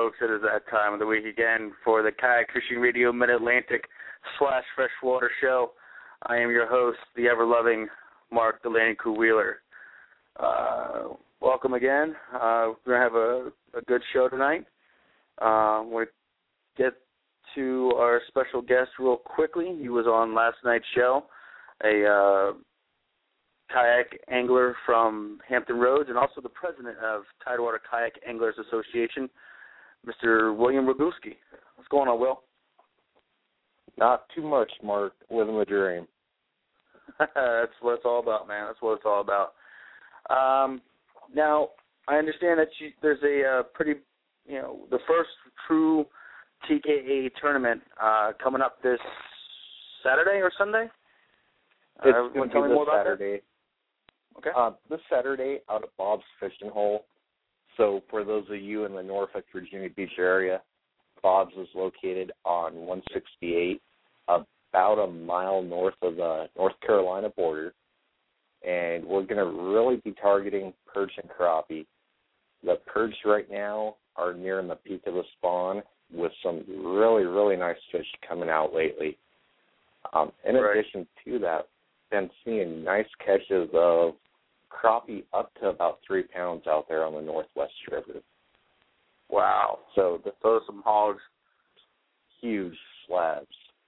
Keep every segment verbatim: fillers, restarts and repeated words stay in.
folks, it is that time of the week again for the Kayak Fishing Radio Mid-Atlantic slash Freshwater Show. I am your host, the ever-loving Mark Delaney Wheeler. Uh, welcome again. Uh, we're going to have a, a good show tonight. Uh, we'll get to our special guest real quickly. He was on last night's show, a uh, kayak angler from Hampton Roads and also the president of Tidewater Kayak Anglers Association, Mister William Roguski. What's going on, Will? Not too much, Mark. Living the dream. That's what it's all about, man. That's what it's all about. Um, now, I understand that you, there's a uh, pretty, you know, the first true T K A tournament uh, coming up this Saturday or Sunday? It's uh, going to tell be me more this about Saturday. That? Okay. Uh, this Saturday out at Bob's Fishing Hole. So for those of you in the Norfolk, Virginia Beach area, Bob's is located on one sixty-eight, about a mile north of the North Carolina border. And we're going to really be targeting perch and crappie. The perch right now are nearing the peak of the spawn with some really, really nice fish coming out lately. Um, in right. addition to that, been seeing nice catches of crappie up to about three pounds out there on the Northwest River. Wow. So the, those are some hogs. Huge slabs.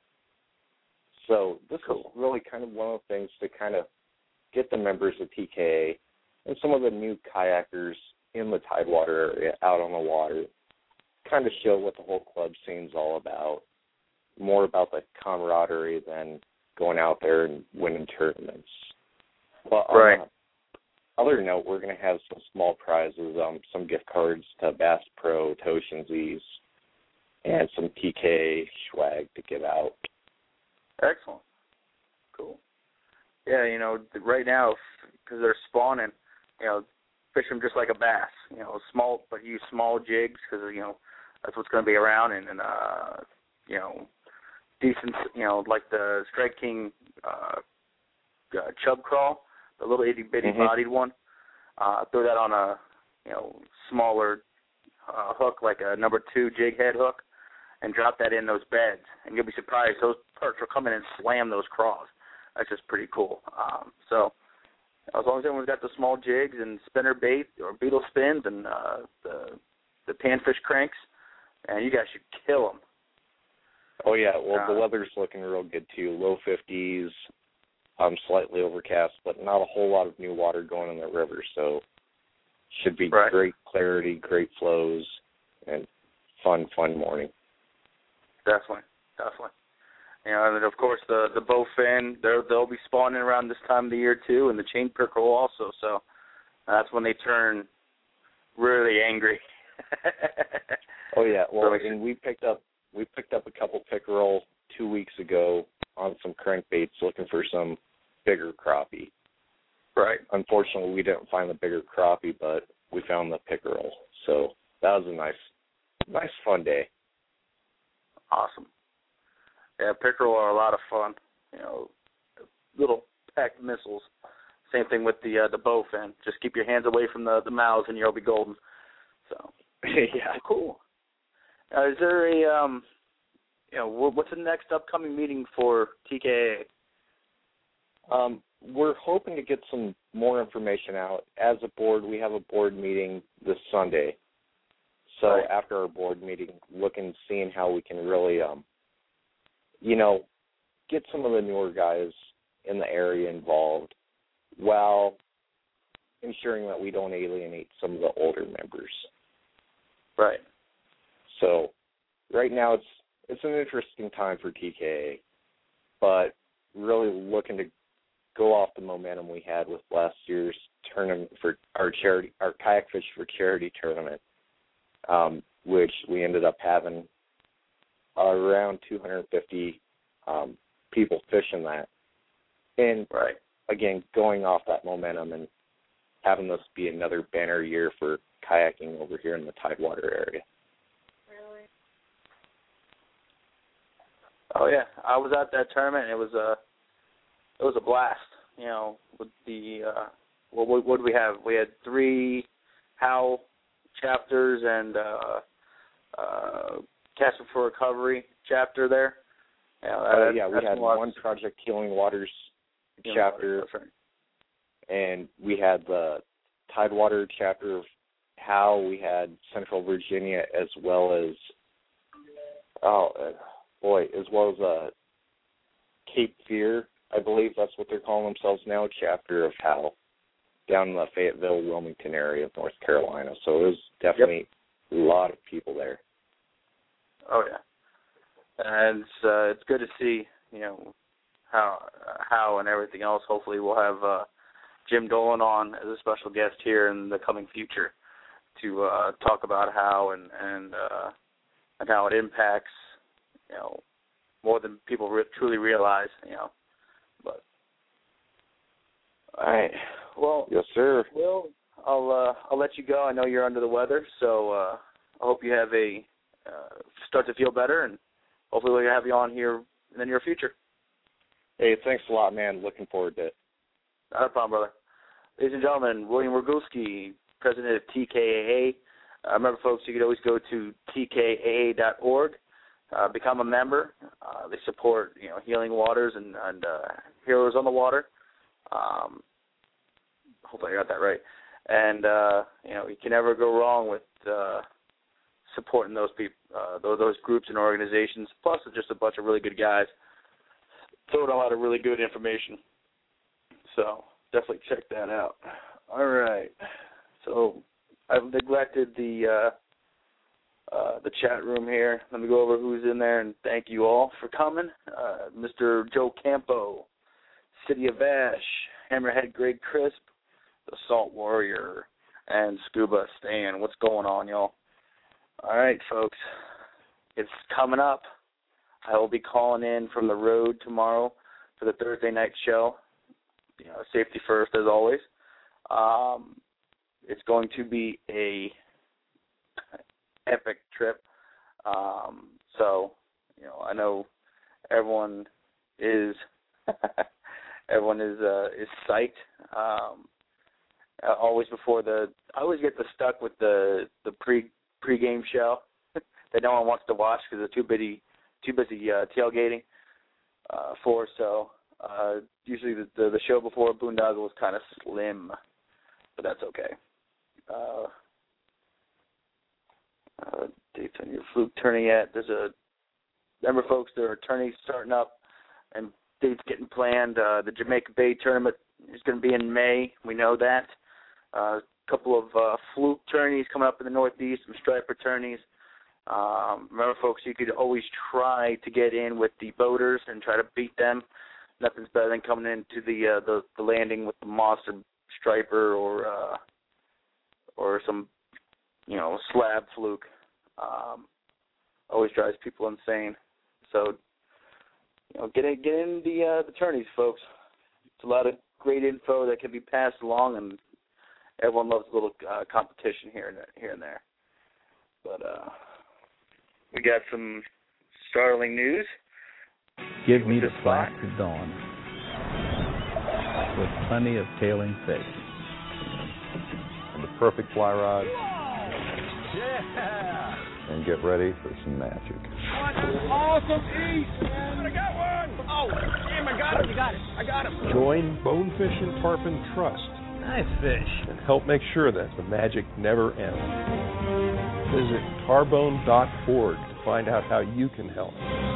So this cool. is really kind of one of the things to kind of get the members of T K A and some of the new kayakers in the Tidewater area out on the water, kind of show what the whole club scene's all about, more about the camaraderie than going out there and winning tournaments. But on right. a other note, we're going to have some small prizes, um, some gift cards to Bass Pro, Toshinsies, and some T K A swag to give out. Excellent. Cool. Yeah, you know, right now, because they're spawning, you know, fish them just like a bass. You know, small, but use small jigs because, you know, that's what's going to be around. And, and uh, you know, decent, you know, like the Strike King uh, uh, chub crawl, the little itty bitty mm-hmm. bodied one. Uh, throw that on a, you know, smaller uh, hook, like a number two jig head hook, and drop that in those beds. And you'll be surprised those perch will come in and slam those craws. That's just pretty cool. Um, so as long as everyone's got the small jigs and spinner bait or beetle spins and uh, the the panfish cranks, and you guys should kill them. Oh, yeah. Well, uh, the weather's looking real good, too. Low fifties, um, slightly overcast, but not a whole lot of new water going in the river, so should be right. great clarity, great flows, and fun, fun morning. Definitely, definitely. You know, and then of course the the bowfin, they'll they'll be spawning around this time of the year too, and the chain pickerel also. So that's when they turn really angry. Oh yeah, well, so and we picked up we picked up a couple pickerel two weeks ago on some crankbaits, looking for some bigger crappie. Right. Unfortunately, we didn't find the bigger crappie, but we found the pickerel. So that was a nice, nice fun day. Awesome. Yeah, pickerel are a lot of fun. You know, little packed missiles. Same thing with the uh, the bowfin. Just keep your hands away from the, the mouths and you'll be golden. So yeah, cool. Uh, is there a um, you know, what's the next upcoming meeting for T K A? Um, we're hoping to get some more information out. As a board, we have a board meeting this Sunday. So right. after our board meeting, looking, seeing how we can really, um, you know, get some of the newer guys in the area involved while ensuring that we don't alienate some of the older members. Right. So right now it's it's an interesting time for T K A, but really looking to go off the momentum we had with last year's tournament for our charity, our Kayak Fish for Charity tournament, um, which we ended up having around two hundred fifty um, people fishing that. And, right. again, going off that momentum and having this be another banner year for kayaking over here in the Tidewater area. Really? Oh, yeah. I was at that tournament, and it was a, it was a blast, you know, with the, uh, what, what, what did we have? We had three H O W chapters and uh, Casting for Recovery chapter there. Yeah, uh, yeah we had one Project Healing Waters Healing chapter, Waters, right. And we had the Tidewater chapter of How. We had Central Virginia, as well as, oh, uh, boy, as well as uh, Cape Fear, I believe that's what they're calling themselves now, chapter of How, down in the Fayetteville, Wilmington area of North Carolina. So it was definitely yep. a lot of people there. Oh, yeah. And it's, uh, it's good to see, you know, how uh, how and everything else. Hopefully we'll have uh, Jim Dolan on as a special guest here in the coming future to uh, talk about how and and uh, and how it impacts, you know, more than people re- truly realize, you know. But all right, well, yes, sir. Will, I'll uh, I'll let you go. I know you're under the weather, so uh, I hope you have a uh, start to feel better, and hopefully we'll have you on here in the near future. Hey, thanks a lot, man. Looking forward to it. Not a problem, brother. Ladies and gentlemen, William Rogulski, president of T K A A. Uh, remember, folks, you could always go to T K A A dot org, uh, become a member. Uh, they support, you know, Healing Waters and, and uh, Heroes on the Water. Um, hopefully I got that right. And, uh, you know, you can never go wrong with uh, supporting those people, uh, those, those groups and organizations, plus it's just a bunch of really good guys throwing a lot of really good information. So definitely check that out. All right. So I've neglected the uh, uh, the chat room here. Let me go over who's in there, and thank you all for coming. Uh, Mister Joe Campo, City of Ash, Hammerhead Greg Crisp, the Salt Warrior, and Scuba Stan. What's going on, y'all? All right, folks. It's coming up. I will be calling in from the road tomorrow for the Thursday night show. You know, safety first, as always. Um, it's going to be a epic trip. Um, so, you know, I know everyone is everyone is uh, is psyched. Um, uh, always before the, I always get the stuck with the the pre pregame show that no one wants to watch because they're too busy too busy uh, tailgating uh, for. So uh, usually the, the the show before Boondoggle was kind of slim, but that's okay. Uh, uh, dates on your fluke tourney yet? There's a remember, folks, there are tourneys starting up and dates getting planned. Uh, the Jamaica Bay tournament is going to be in May. We know that. Uh, a couple of uh, fluke tourneys coming up in the Northeast, some striper tourneys. Um, remember, folks, you could always try to get in with the boaters and try to beat them. Nothing's better than coming into the uh, the, the landing with the monster striper or uh, or some, you know, slab fluke. Um, always drives people insane. So, you know, get in, get in the uh, the tourneys, folks. It's a lot of great info that can be passed along, and everyone loves a little uh, competition here and here and there. But uh, we got some startling news. Give me the slack to dawn with plenty of tailing fish. And the perfect fly rod. Yeah! And get ready for some magic. What an awesome eat, man! I got one! Oh, damn, I got him! You got it. I got him. Join Bonefish and Tarpon Trust. Nice fish. And help make sure that the magic never ends. Visit tarbone dot org to find out how you can help.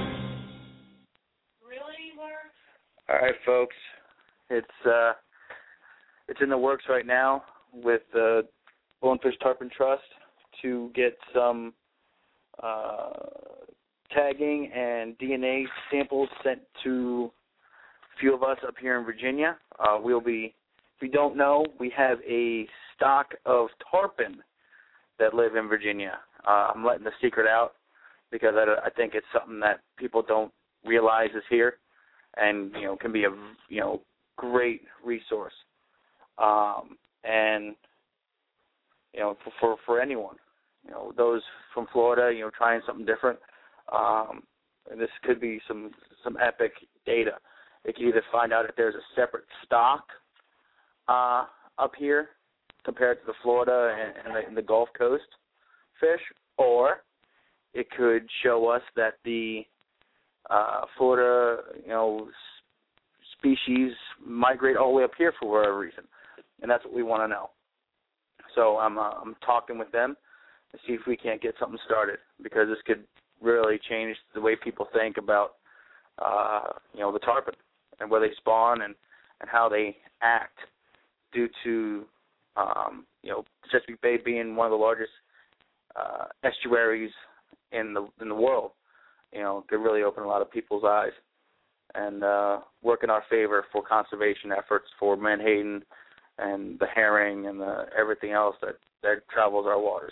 All right, folks. It's uh, it's in the works right now with the uh, Bonefish Tarpon Trust to get some uh, tagging and D N A samples sent to a few of us up here in Virginia. Uh, we'll be, if you don't know, we have a stock of tarpon that live in Virginia. Uh, I'm letting the secret out because I, I think it's something that people don't realize is here, and you know can be a you know great resource, um, and you know for, for for anyone, you know those from Florida, you know trying something different. Um, and this could be some some epic data. They can either find out if there's a separate stock uh, up here compared to the Florida and, and, the, and the Gulf Coast fish, or it could show us that the uh, Florida, you know, s- species migrate all the way up here for whatever reason, and that's what we want to know. So I'm uh, I'm talking with them to see if we can't get something started, because this could really change the way people think about uh, you know, the tarpon and where they spawn and, and how they act due to um, you know, Chesapeake Bay being one of the largest uh, estuaries in the in the world. You know, could really open a lot of people's eyes and uh, work in our favor for conservation efforts for menhaden and the herring and the, everything else that, that travels our waters.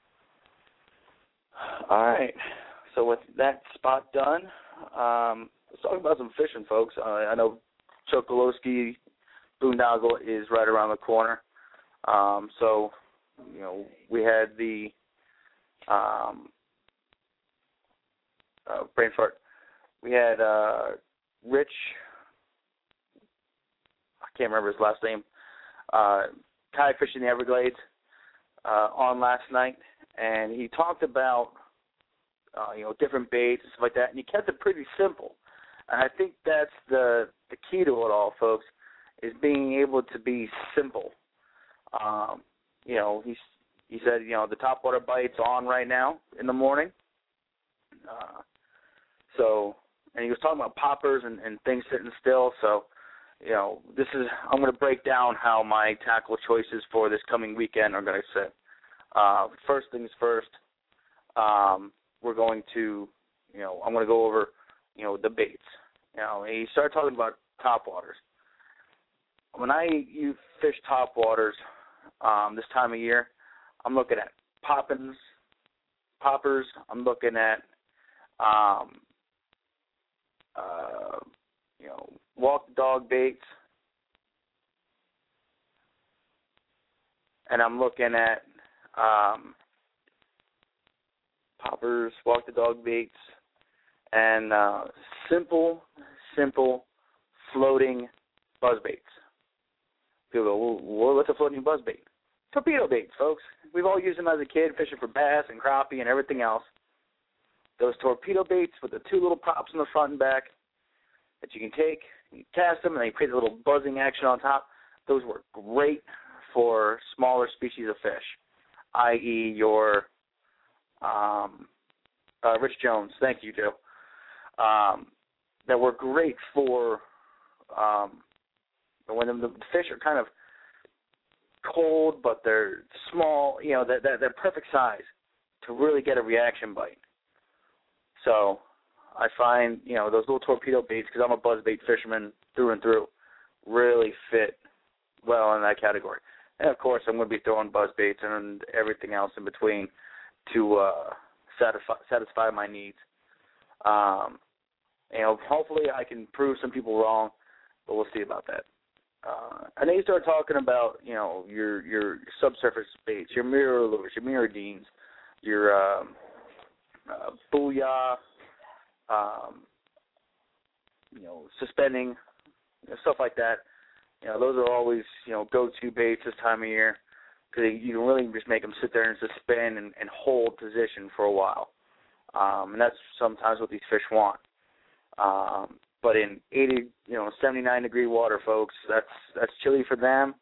All right. So with that spot done, um, let's talk about some fishing, folks. Uh, I know Chokoloskee Boondoggle is right around the corner. Um, so, you know, we had the um, uh, brain fart. We had uh, Rich, I can't remember his last name, uh, kayak fishing the Everglades uh, on last night, and he talked about uh, you know, different baits and stuff like that, and he kept it pretty simple. And I think that's the the key to it all, folks, is being able to be simple. Um, you know, he's he said, you know, the topwater bite's on right now in the morning. Uh, so, and he was talking about poppers and, and things sitting still. So, you know, this is, I'm going to break down how my tackle choices for this coming weekend are going to sit. Uh, first things first, um, we're going to, you know, I'm going to go over, you know, the baits. You know, he started talking about topwaters. When I you fish topwaters um, this time of year, I'm looking at poppins, poppers. I'm looking at, um, uh, you know, walk the dog baits, and I'm looking at um, poppers, walk the dog baits, and uh, simple, simple floating buzz baits. People go, well, what's a floating buzz bait? Torpedo baits, folks. We've all used them as a kid, fishing for bass and crappie and everything else. Those torpedo baits with the two little props in the front and back that you can take, you cast them, and they create a little buzzing action on top. Those work great for smaller species of fish, that is your um, uh, Rich Jones. Thank you, Joe. Um, that work great for um, when the, the fish are kind of cold, but they're small, you know, they're, they're perfect size to really get a reaction bite. So I find, you know, those little torpedo baits, because I'm a buzz bait fisherman through and through, really fit well in that category. And, of course, I'm going to be throwing buzz baits and everything else in between to uh, satisfy, satisfy my needs. Um, you know, hopefully I can prove some people wrong, but we'll see about that. Uh, and then you start talking about, you know, your your subsurface baits, your mirror lures, your mirrodines, your um, uh, booyah, um, you know, suspending, you know, stuff like that. You know, those are always, you know, go-to baits this time of year, because you can really just make them sit there and suspend and, and hold position for a while. Um, and that's sometimes what these fish want. Um, but in eighty, you know, seventy-nine degree water, folks, that's that's chilly for them.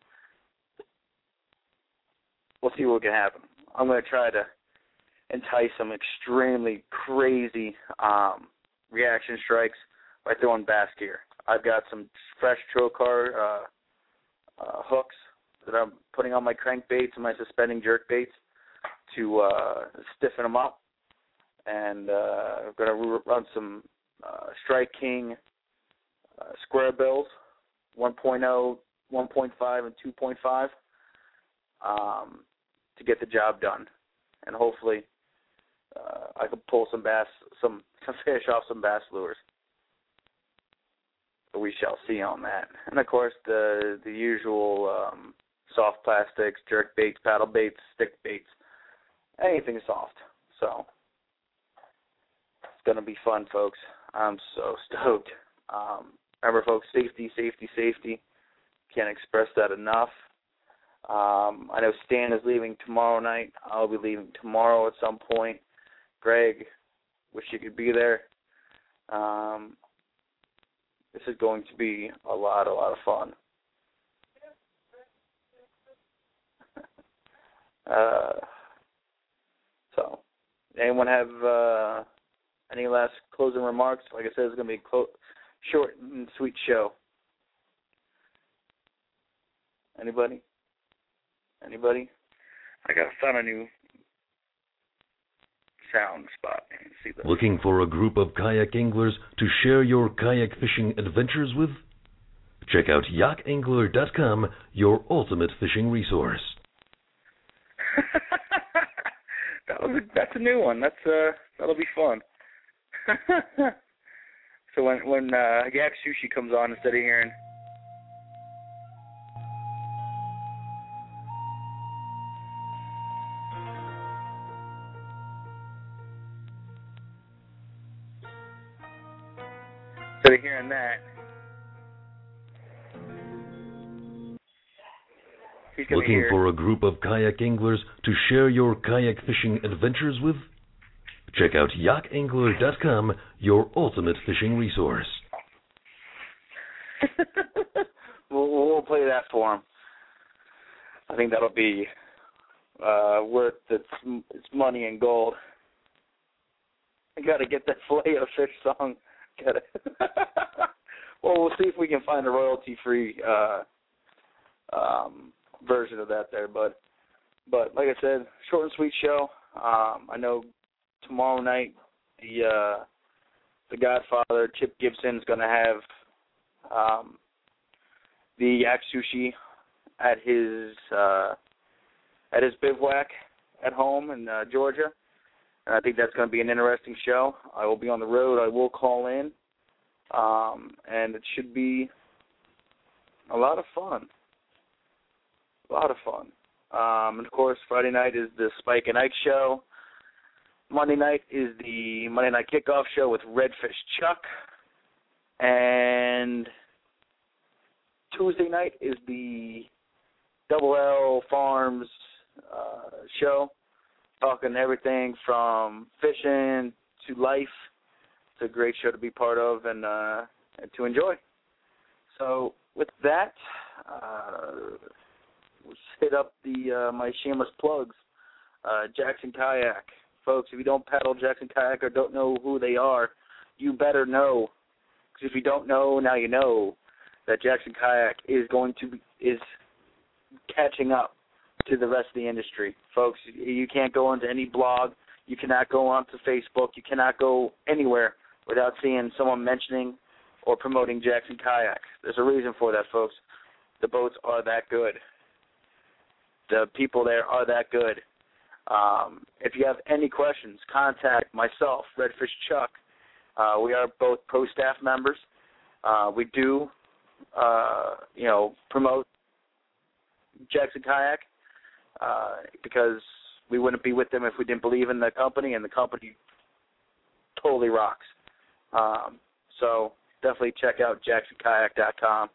We'll see what can happen. I'm going to try to entice some extremely crazy um, reaction strikes by throwing bass gear. I've got some fresh Trokar uh, uh, hooks that I'm putting on my crankbaits and my suspending jerk baits to uh, stiffen them up. And uh, I'm going to run some uh, Strike King uh, square bills, one point oh, one point five, and two point five, um, to get the job done. And hopefully uh, I can pull some bass, some, some fish off some bass lures. But we shall see on that. And, of course, the the usual um, soft plastics, jerk baits, paddle baits, stick baits, anything soft. So it's going to be fun, folks. I'm so stoked. Um, remember, folks, safety, safety, safety. Can't express that enough. Um, I know Stan is leaving tomorrow night. I'll be leaving tomorrow at some point. Greg, wish you could be there. Um, this is going to be a lot, a lot of fun. uh, so, anyone have uh, any last closing remarks? Like I said, it's going to be a clo- short and sweet show. Anybody? Anybody? I got found a new sound spot. See that. Looking for a group of kayak anglers to share your kayak fishing adventures with? Check out yak angler dot com, your ultimate fishing resource. that was a, that's a new one. That's uh that'll be fun. So when when uh, Yak Sushi comes on, instead of hearing instead of hearing that, he's gonna Looking hear. for a group of kayak anglers to share your kayak fishing adventures with? Check out yak angler dot com, your ultimate fishing resource. we'll, we'll play that for him. I think that'll be uh, worth its, its money in gold. I got to get that Filet of Fish song. Got it. Well, we'll see if we can find a royalty-free uh, um, version of that there. But, but like I said, short and sweet show. Um, I know tomorrow night the uh, the Godfather Chip Gibson is going to have um, the Yak Sushi at his uh, at his bivouac at home in uh, Georgia, and I think that's going to be an interesting show. I will be on the road. I will call in, um, and it should be a lot of fun. A lot of fun. Um, and of course, Friday night is the Spike and Ike show. Monday night is the Monday Night Kickoff show with Redfish Chuck. And Tuesday night is the Double L Farms uh, show, talking everything from fishing to life. It's a great show to be part of and, uh, and to enjoy. So with that, uh, let's hit up the uh, my shameless plugs. Uh, Jackson Kayak. Folks, if you don't paddle Jackson Kayak or don't know who they are, you better know. Because if you don't know, now you know that Jackson Kayak is going to be, is catching up to the rest of the industry. Folks, you can't go onto any blog. You cannot go onto Facebook. You cannot go anywhere without seeing someone mentioning or promoting Jackson Kayak. There's a reason for that, folks. The boats are that good. The people there are that good. Um, if you have any questions, contact myself, Redfish Chuck. Uh, we are both pro staff members. Uh, we do, uh, you know, promote Jackson Kayak uh, because we wouldn't be with them if we didn't believe in the company, and the company totally rocks. Um, so definitely check out jackson kayak dot com.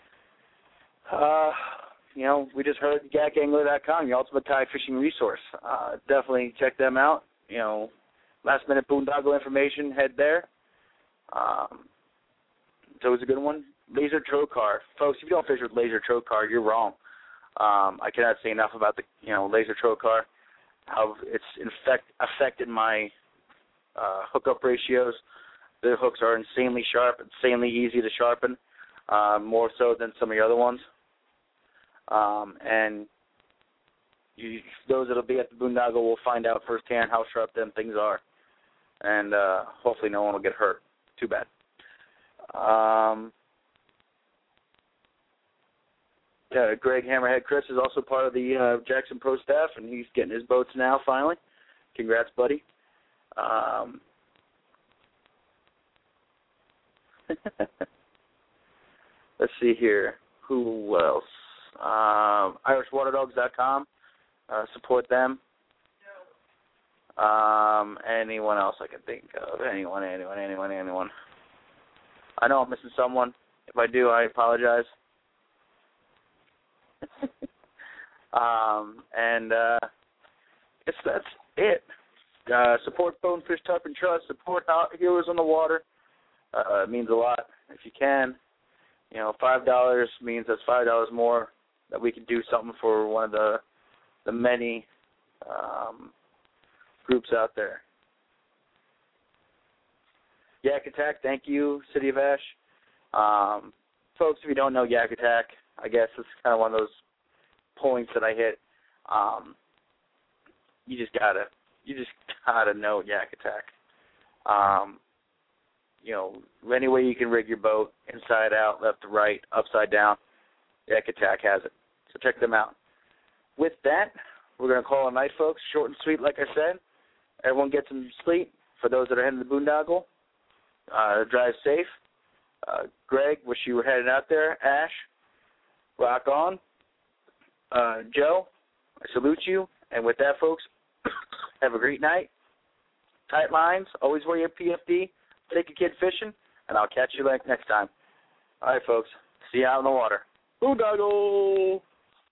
Uh, You know, we just heard yak angler dot com, your ultimate kayak fishing resource. Uh, definitely check them out. You know, last-minute boondoggle information, head there. Um, it's always a good one. Laser Trocar. Folks, if you don't fish with Laser Trocar, you're wrong. Um, I cannot say enough about the, you know, Laser Trocar, how it's infect, affected my uh, hookup ratios. The hooks are insanely sharp, insanely easy to sharpen, uh, more so than some of the other ones. Um, and you, those that will be at the boondoggle will find out firsthand how sharp them things are. And uh, hopefully no one will get hurt. Too bad. Um, yeah, Greg Hammerhead Chris is also part of the uh, Jackson Pro staff, and he's getting his boats now finally. Congrats, buddy. Um, let's see here. Who else? Um, Irish Water Dogs dot com. Uh, support them. Um, anyone else I can think of? Anyone, anyone, anyone, anyone. I know I'm missing someone. If I do, I apologize. um, and uh, I guess that's it. Uh, support Bonefish Tarpon Trust. Support Healers on the Water. Uh, it means a lot if you can. You know, five dollars means that's five dollars more that we can do something for one of the the many um, groups out there. Yak Attack, thank you, City of Ash. Um, folks, if you don't know Yak Attack, I guess it's kind of one of those points that I hit. Um, you just gotta, you just gotta know Yak Attack. Um, you know, any way you can rig your boat, inside out, left to right, upside down, Yak Attack has it. So check them out. With that, we're going to call it a night, folks. Short and sweet, like I said. Everyone get some sleep. For those that are heading to the boondoggle, uh, drive safe. Uh, Greg, wish you were headed out there. Ash, rock on. Uh, Joe, I salute you. And with that, folks, have a great night. Tight lines. Always wear your P F D. Take a kid fishing, and I'll catch you like next time. All right, folks. See you out in the water. Boondoggle!